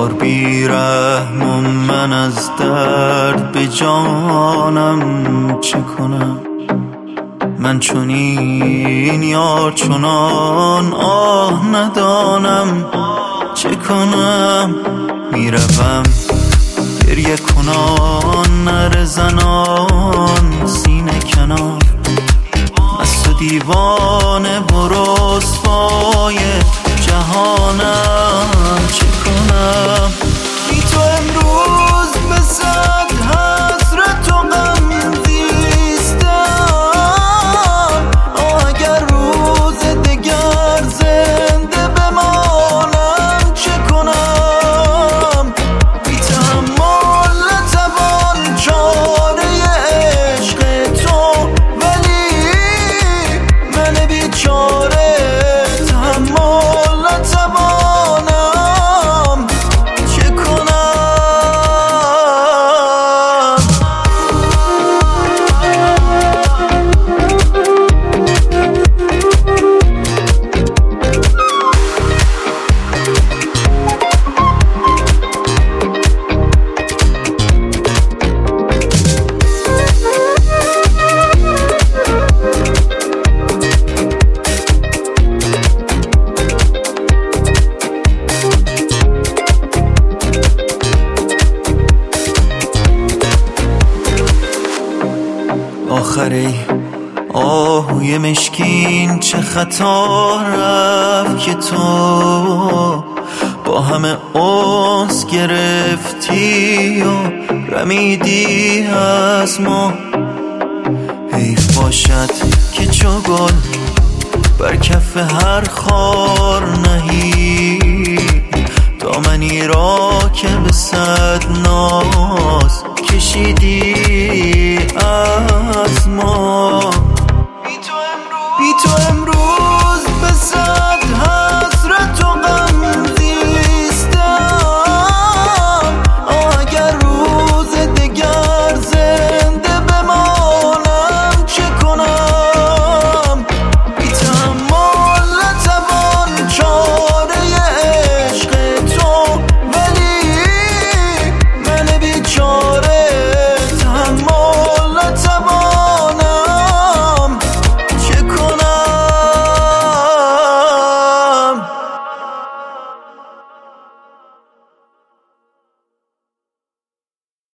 یار بی‌رحم و من از درد به جانم چه کنم؟ من چنین یار چنان آه ندانم چه کنم؟ میروم گریه کنان نره زنان سینه کنار، مست و دیوانه و رسوای جهانم چه کنم؟ بی تو امروز به صد حسرت و غم زیستم، اگر روز دگر زنده بمانم چه کنم؟ بی تحمل نتوان چاره عشق تو، ولی من بیچاره تحمل نتوانم چه کنم؟ آخری آهوی مشکین چه خطا رفت که تو با همه انس گرفتی و رمیدی از ما. حیف باشد که چو گل بر کف هر خار نهی، دامنی را که به صد ناز کشیدی از ما. بی تو امروز